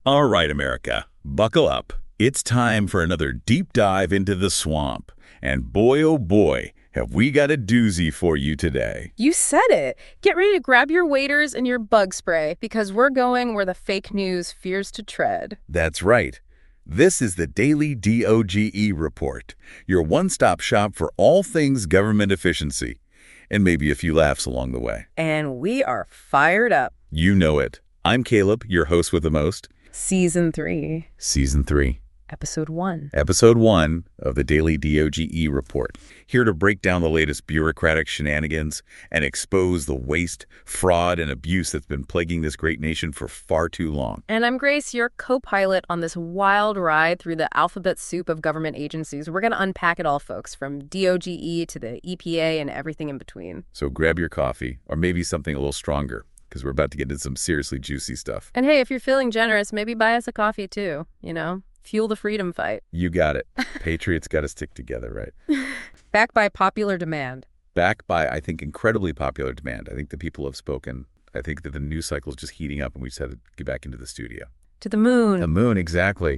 All right, America, buckle up. It's time for another deep dive into the swamp. And boy, oh boy, have we got a doozy for you today. You said it. Get ready to grab your waders and your bug spray because we're going where the fake news fears to tread. That's right. This is the Daily DOGE Report, your one-stop shop for all things government efficiency. And maybe a few laughs along the way. And we are fired up. You know it. I'm Caleb, your host with the most. Season 3, Season 3. Episode 1. Episode 1 of the Daily DOGE Report, here to break down the latest bureaucratic shenanigans and expose the waste, fraud, and abuse that's been plaguing this great nation for far too long. And I'm Grace, your co-pilot on this wild ride through the alphabet soup of government agencies. We're going to unpack it all, folks, from DOGE to the EPA and everything in between. So grab your coffee, or maybe something a little stronger, because we're about to get into some seriously juicy stuff. And hey, if you're feeling generous, maybe buy us a coffee too, Fuel the freedom fight. You got it. Patriots got to stick together, right? Backed by popular demand. Backed by, I think, incredibly popular demand. I think the people have spoken. I think that the news cycle is just heating up, and we just had to get back into the studio. To the moon. The moon, exactly.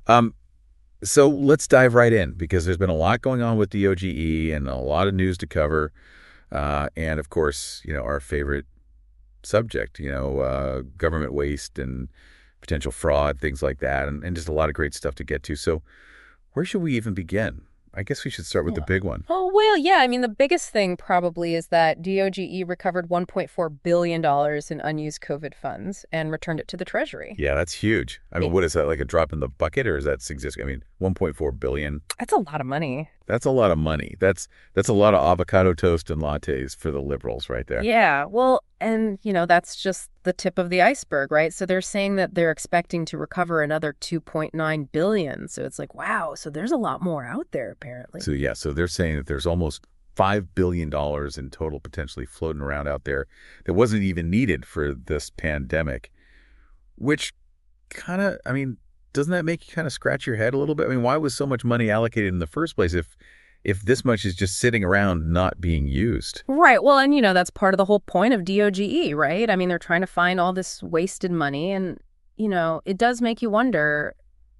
So let's dive right in, because there's been a lot going on with DOGE and a lot of news to cover. And, of course, our favorite subject, government waste and potential fraud, things like that, and just a lot of great stuff to get to. So where should we even begin? I guess we should start with the big one. Oh, well, yeah. The biggest thing probably is that DOGE recovered $1.4 billion in unused COVID funds and returned it to the Treasury. Yeah, that's huge. What is that, like a drop in the bucket, or is that significant? $1.4 billion. That's a lot of money. That's a lot of money. That's a lot of avocado toast and lattes for the liberals right there. Yeah, well, and, that's just the tip of the iceberg, right? So they're saying that they're expecting to recover another $2.9 billion. So it's like, wow, so there's a lot more out there, apparently. So they're saying that there's almost $5 billion in total potentially floating around out there that wasn't even needed for this pandemic, which kind of, doesn't that make you kind of scratch your head a little bit? Why was so much money allocated in the first place if this much is just sitting around not being used? Right. Well, and, that's part of the whole point of DOGE, right? They're trying to find all this wasted money. And, it does make you wonder,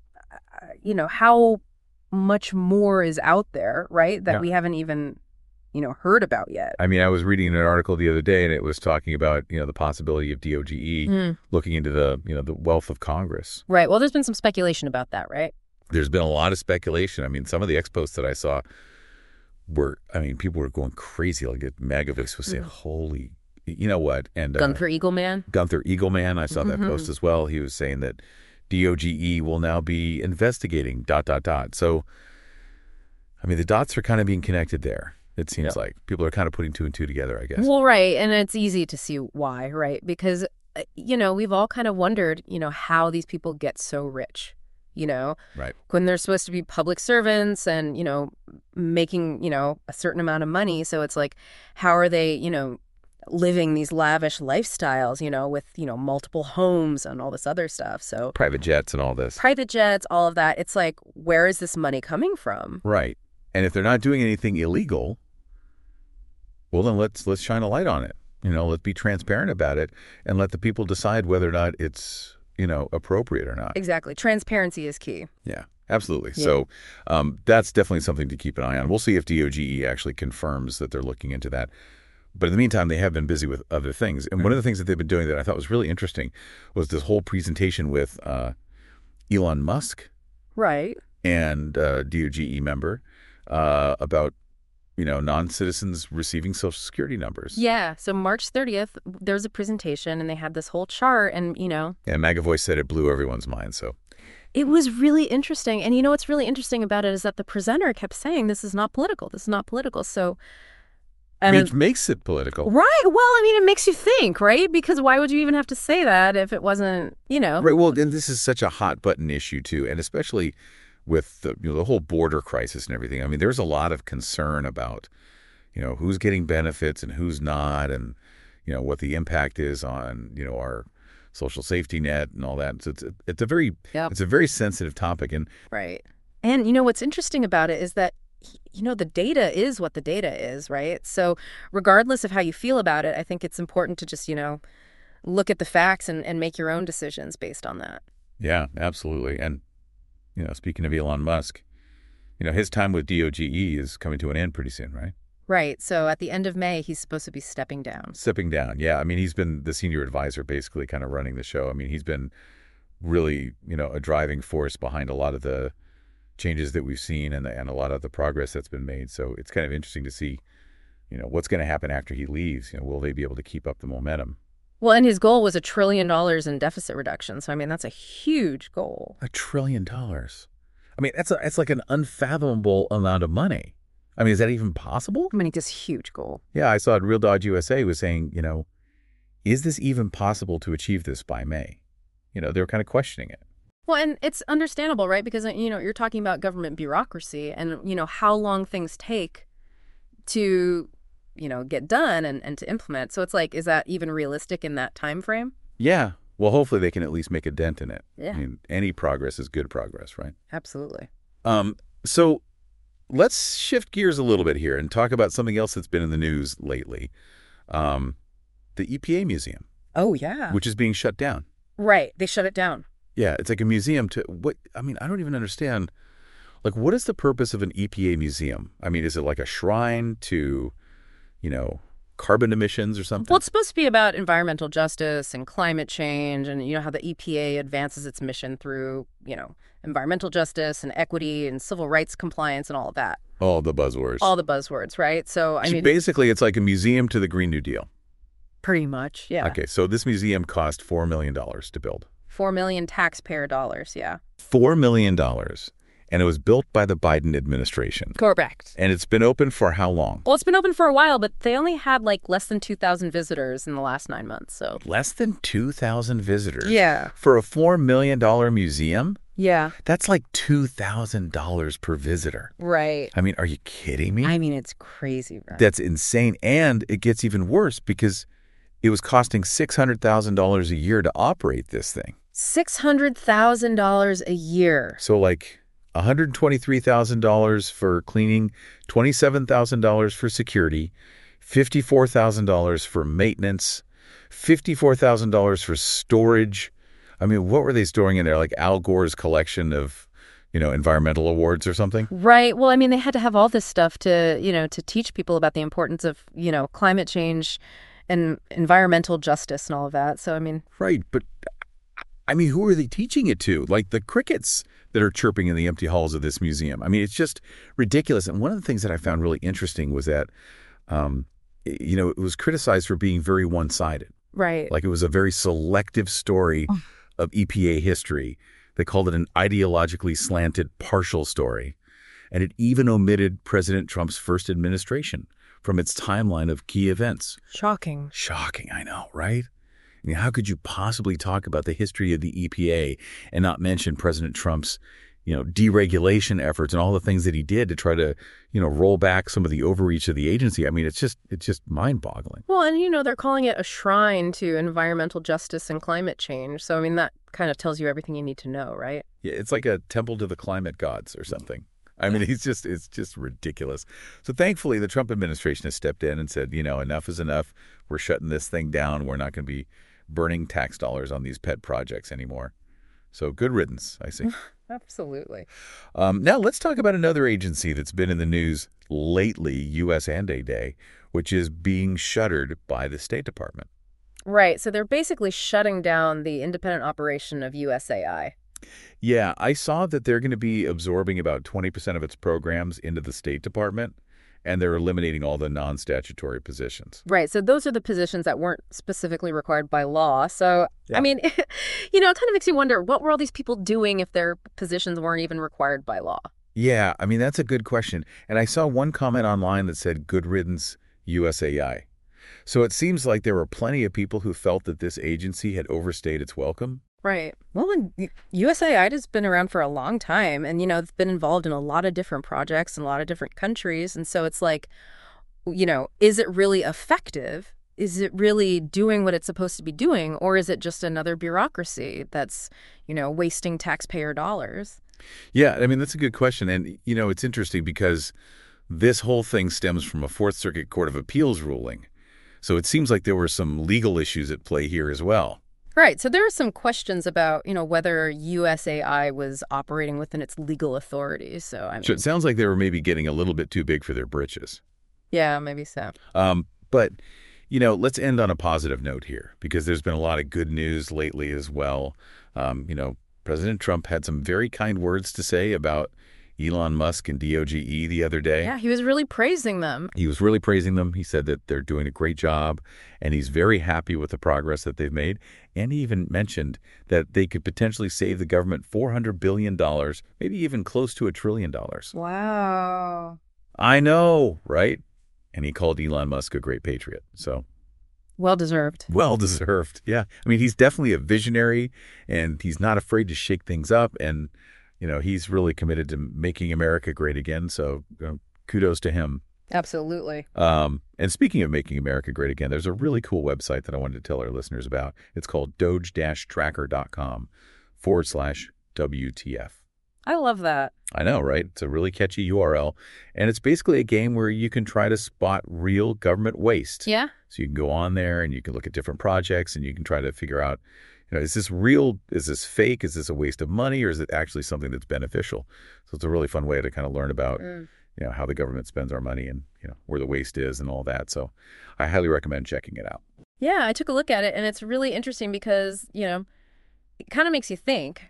how much more is out there, right, that we haven't even, heard about yet. I was reading an article the other day, and it was talking about, the possibility of DOGE looking into the wealth of Congress. Right. Well, there's been some speculation about that, right? There's been a lot of speculation. Some of the ex-posts that I saw were, people were going crazy. Like Magavix was saying, holy, you know what? And Gunther Eagleman. Gunther Eagleman, I saw that post as well. He was saying that DOGE will now be investigating ... So, the dots are kind of being connected there. It seems like people are kind of putting two and two together, I guess. Well, right. And it's easy to see why, right? Because, we've all kind of wondered, how these people get so rich, Right. When they're supposed to be public servants and, making, a certain amount of money. So it's like, how are they, living these lavish lifestyles, with, multiple homes and all this other stuff. So private jets and all this. Private jets, all of that. It's like, where is this money coming from? Right. And if they're not doing anything illegal, well, then let's shine a light on it. Let's be transparent about it and let the people decide whether or not it's, appropriate or not. Exactly. Transparency is key. Yeah, absolutely. Yeah. So that's definitely something to keep an eye on. We'll see if DOGE actually confirms that they're looking into that. But in the meantime, they have been busy with other things. And one of the things that they've been doing that I thought was really interesting was this whole presentation with Elon Musk. Right. And DOGE member about non-citizens receiving Social Security numbers. Yeah. So March 30th, there was a presentation and they had this whole chart and, And MagAvoice said it blew everyone's mind. So it was really interesting. And what's really interesting about it is that the presenter kept saying, this is not political. This is not political. So. Which makes it political. Right. Well, it makes you think, right? Because why would you even have to say that if it wasn't, Right. Well, and this is such a hot button issue, too. And especially with the whole border crisis and everything. There's a lot of concern about, who's getting benefits and who's not, and, what the impact is on, our social safety net and all that. So it's a very sensitive topic. And right. And, what's interesting about it is that, the data is what the data is, right? So regardless of how you feel about it, I think it's important to just, look at the facts and make your own decisions based on that. Yeah, absolutely. And, speaking of Elon Musk, his time with DOGE is coming to an end pretty soon, right? Right. So at the end of May, he's supposed to be stepping down. Stepping down. Yeah. I mean, he's been the senior advisor basically kind of running the show. I mean, he's been really, a driving force behind a lot of the changes that we've seen and a lot of the progress that's been made. So it's kind of interesting to see, what's going to happen after he leaves. Will they be able to keep up the momentum? Well, and his goal was $1 trillion in deficit reduction. So, I mean, that's a huge goal. $1 trillion. I mean, that's like an unfathomable amount of money. I mean, is that even possible? I mean, it's a huge goal. Yeah, I saw it. Real Dodge USA was saying, is this even possible to achieve this by May? They were kind of questioning it. Well, and it's understandable, right? Because, you're talking about government bureaucracy and, how long things take to, get done and to implement. So it's like, is that even realistic in that time frame? Yeah. Well, hopefully they can at least make a dent in it. Yeah. I mean, any progress is good progress, right? Absolutely. So let's shift gears a little bit here and talk about something else that's been in the news lately. The EPA Museum. Oh, yeah. Which is being shut down. Right. They shut it down. Yeah, it's like a museum to what? I mean, I don't even understand. Like, what is the purpose of an EPA museum? I mean, is it like a shrine to, carbon emissions or something? Well, it's supposed to be about environmental justice and climate change and, how the EPA advances its mission through, environmental justice and equity and civil rights compliance and all of that. All the buzzwords. All the buzzwords, right? So, I mean, basically, it's like a museum to the Green New Deal. Pretty much, yeah. Okay, so this museum cost $4 million to build. 4 million taxpayer dollars, yeah. $4 million. And it was built by the Biden administration. Correct. And it's been open for how long? Well, it's been open for a while, but they only had like less than 2,000 visitors in the last 9 months, so. Less than 2,000 visitors? Yeah. For a $4 million museum? Yeah. That's like $2,000 per visitor. Right. I mean, are you kidding me? I mean, it's crazy, right? That's insane. And it gets even worse because it was costing $600,000 a year to operate this thing. $600,000 a year. So like $123,000 for cleaning, $27,000 for security, $54,000 for maintenance, $54,000 for storage. I mean, what were they storing in there? Like Al Gore's collection of, environmental awards or something? Right. Well, I mean, they had to have all this stuff to, to teach people about the importance of, climate change and environmental justice and all of that. So, I mean. Right. But, I mean, who are they teaching it to? Like the crickets that are chirping in the empty halls of this museum. I mean, it's just ridiculous. And one of the things that I found really interesting was that, it was criticized for being very one-sided. Right. Like it was a very selective story of EPA history. They called it an ideologically slanted partial story. And it even omitted President Trump's first administration from its timeline of key events. Shocking. Shocking, I know, right? I mean, how could you possibly talk about the history of the EPA and not mention President Trump's, deregulation efforts and all the things that he did to try to, roll back some of the overreach of the agency? I mean, it's just mind-boggling. Well, and, they're calling it a shrine to environmental justice and climate change. So, I mean, that kind of tells you everything you need to know, right? Yeah, it's like a temple to the climate gods or something. I mean, it's just ridiculous. So thankfully, the Trump administration has stepped in and said, enough is enough. We're shutting this thing down. We're not going to be burning tax dollars on these pet projects anymore. So good riddance, I see. Absolutely. Now let's talk about another agency that's been in the news lately, USA Day, which is being shuttered by the State Department. Right. So they're basically shutting down the independent operation of USAI. Yeah, I saw that they're going to be absorbing about 20% of its programs into the State Department, and they're eliminating all the non-statutory positions. Right. So those are the positions that weren't specifically required by law. So, Yeah. I mean, it kind of makes you wonder, what were all these people doing if their positions weren't even required by law? Yeah, I mean, that's a good question. And I saw one comment online that said, good riddance, USAI. So it seems like there were plenty of people who felt that this agency had overstayed its welcome. Right. Well, and USAID has been around for a long time and, it's been involved in a lot of different projects in a lot of different countries. And so it's like, is it really effective? Is it really doing what it's supposed to be doing? Or is it just another bureaucracy that's, wasting taxpayer dollars? Yeah, I mean, that's a good question. And, it's interesting because this whole thing stems from a Fourth Circuit Court of Appeals ruling. So it seems like there were some legal issues at play here as well. Right. So there are some questions about, whether USAI was operating within its legal authorities. So, I So it mean, sounds like they were maybe getting a little bit too big for their britches. yeah, maybe so. But, let's end on a positive note here because there's been a lot of good news lately as well. President Trump had some very kind words to say about Elon Musk and DOGE the other day. Yeah, he was really praising them. He was really praising them. He said that they're doing a great job, and he's very happy with the progress that they've made. And he even mentioned that they could potentially save the government $400 billion, maybe even close to $1 trillion. Wow. I know, right? And he called Elon Musk a great patriot. So Well deserved. well deserved. Yeah. I mean, he's definitely a visionary, and he's not afraid to shake things up. And, he's really committed to making America great again. So kudos to him. Absolutely. And speaking of making America great again, there's a really cool website that I wanted to tell our listeners about. It's called doge-tracker.com/WTF. I love that. I know, right? It's a really catchy URL. And it's basically a game where you can try to spot real government waste. Yeah. So you can go on there and you can look at different projects and you can try to figure out, is this real? Is this fake? Is this a waste of money? Or is it actually something that's beneficial? So it's a really fun way to kind of learn about how the government spends our money and, where the waste is and all that. So I highly recommend checking it out. Yeah, I took a look at it, and it's really interesting because, it kind of makes you think,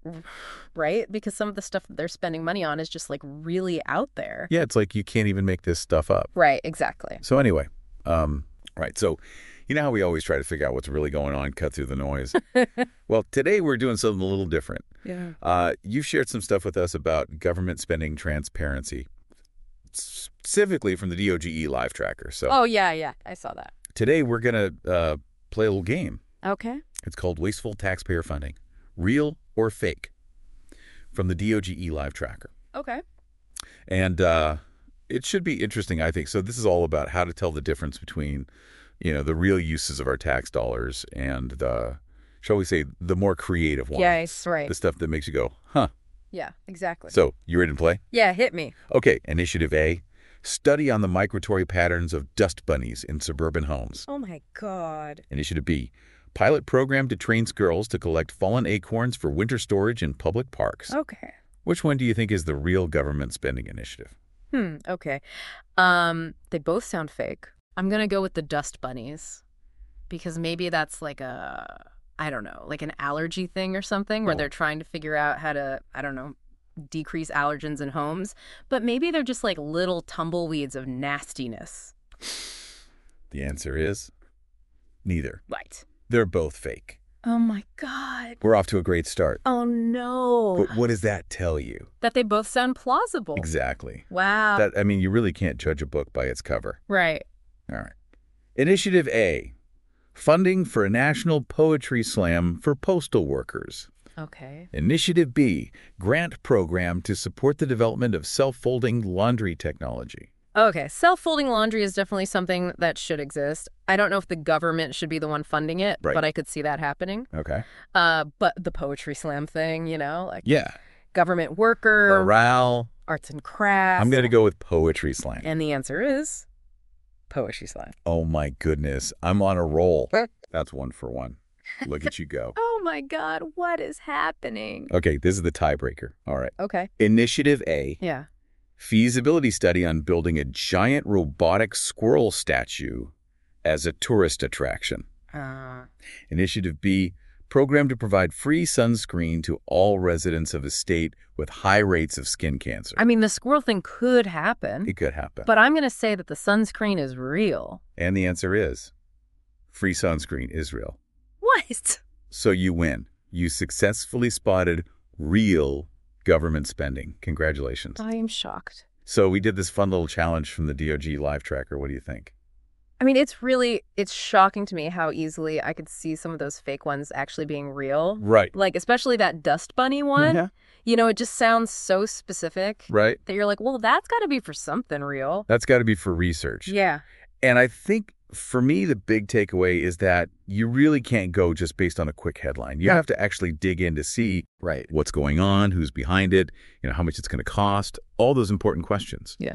right? Because some of the stuff that they're spending money on is just like really out there. Yeah, it's like you can't even make this stuff up. Right, exactly. So anyway, right. So you know how we always try to figure out what's really going on, cut through the noise? Well, today we're doing something a little different. Yeah. You've shared some stuff with us about government spending transparency, specifically from the DOGE Live Tracker. So Oh, yeah, I saw that. today we're going to play a little game. Okay. It's called Wasteful Taxpayer Funding, Real or Fake, from the DOGE Live Tracker. Okay. And it should be interesting, I think. So this is all about how to tell the difference between, the real uses of our tax dollars and the, shall we say, the more creative ones. Yes, right. The stuff that makes you go, huh. Yeah, exactly. So you ready to play? Yeah, hit me. Okay, Initiative A, study on the migratory patterns of dust bunnies in suburban homes. Oh, my God. Initiative B, pilot program to train squirrels to collect fallen acorns for winter storage in public parks. Okay. Which one do you think is the real government spending initiative? Okay. They both sound fake. I'm going to go with the dust bunnies because maybe that's like I don't know, like an allergy thing or something where they're trying to figure out how to, I don't know, decrease allergens in homes. But maybe they're just like little tumbleweeds of nastiness. The answer is neither. Right. They're both fake. Oh, my God. We're off to a great start. Oh, no. But what does that tell you? That they both sound plausible. Exactly. Wow. You really can't judge a book by its cover. Right. All right. Initiative A, funding for a national poetry slam for postal workers. Okay. Initiative B, grant program to support the development of self-folding laundry technology. Okay, self-folding laundry is definitely something that should exist. I don't know if the government should be the one funding it, Right. but I could see that happening. Okay. But the poetry slam thing, like Yeah. government worker, Morale. arts and crafts. I'm going to go with poetry slam. And the answer is poetry slam. Oh, my goodness. I'm on a roll. That's 1 for 1. Look at you go. Oh my God, what is happening? Okay, this is the tiebreaker. All right. Okay. Initiative A, Yeah. feasibility study on building a giant robotic squirrel statue as a tourist attraction. Initiative B, program to provide free sunscreen to all residents of a state with high rates of skin cancer. I mean, the squirrel thing could happen, It could happen. but I'm going to say that the sunscreen is real. And the answer is free sunscreen is real. What? So you win. You successfully spotted real government spending. Congratulations. I am shocked. So we did this fun little challenge from the DOG Live Tracker. What do you think? I mean, it's shocking to me how easily I could see some of those fake ones actually being real. Right. Like, especially that dust bunny one. Yeah. It just sounds so specific Right. that you're like, well, that's got to be for something real. That's got to be for research. Yeah. And I think for me, the big takeaway is that you really can't go just based on a quick headline. You have to actually dig in to see what's going on, who's behind it, how much it's going to cost, all those important questions. Yeah.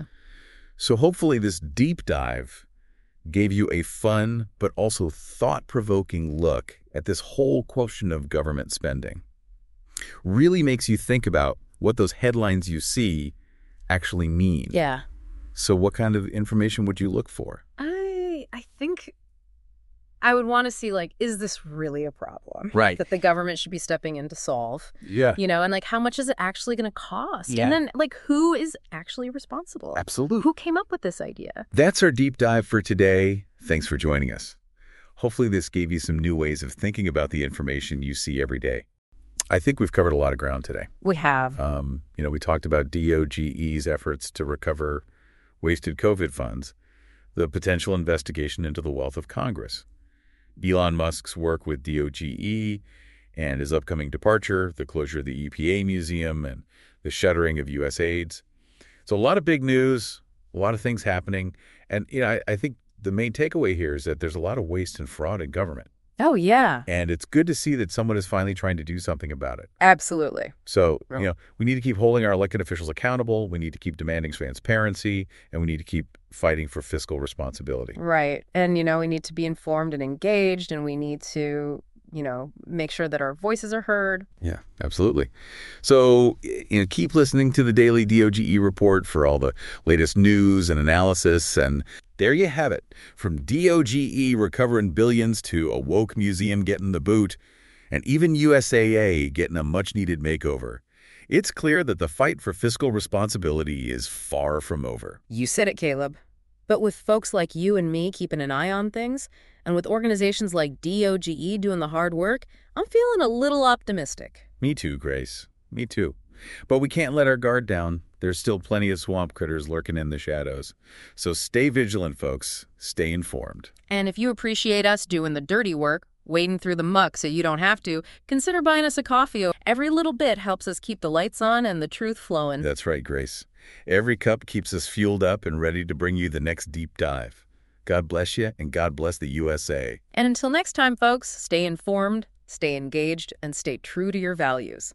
So hopefully this deep dive gave you a fun but also thought-provoking look at this whole question of government spending. Really makes you think about what those headlines you see actually mean. Yeah. So what kind of information would you look for? I think I would want to see, like, is this really a problem? Right. That the government should be stepping in to solve? Yeah. And, like, how much is it actually going to cost? Yeah. And then, like, who is actually responsible? Absolutely. Who came up with this idea? That's our deep dive for today. Thanks for joining us. Hopefully this gave you some new ways of thinking about the information you see every day. I think we've covered a lot of ground today. We have. We talked about DOGE's efforts to recover wasted COVID funds, the potential investigation into the wealth of Congress, Elon Musk's work with DOGE and his upcoming departure, the closure of the EPA Museum, and the shuttering of USAID. So a lot of big news, a lot of things happening. And I think the main takeaway here is that there's a lot of waste and fraud in government. Oh, yeah. And it's good to see that someone is finally trying to do something about it. Absolutely. So, we need to keep holding our elected officials accountable. We need to keep demanding transparency, and we need to keep fighting for fiscal responsibility. Right. And, we need to be informed and engaged, and we need to, make sure that our voices are heard. Yeah, absolutely. So, keep listening to the daily DOGE report for all the latest news and analysis. And there you have it. From DOGE recovering billions to a woke museum getting the boot, and even USAA getting a much-needed makeover. It's clear that the fight for fiscal responsibility is far from over. You said it, Caleb. But with folks like you and me keeping an eye on things, and with organizations like DOGE doing the hard work, I'm feeling a little optimistic. Me too, Grace. Me too. But we can't let our guard down. There's still plenty of swamp critters lurking in the shadows. So stay vigilant, folks. Stay informed. And if you appreciate us doing the dirty work, wading through the muck so you don't have to, consider buying us a coffee. Every little bit helps us keep the lights on and the truth flowing. That's right, Grace. Every cup keeps us fueled up and ready to bring you the next deep dive. God bless you, and God bless the USA. And until next time, folks, stay informed, stay engaged, and stay true to your values.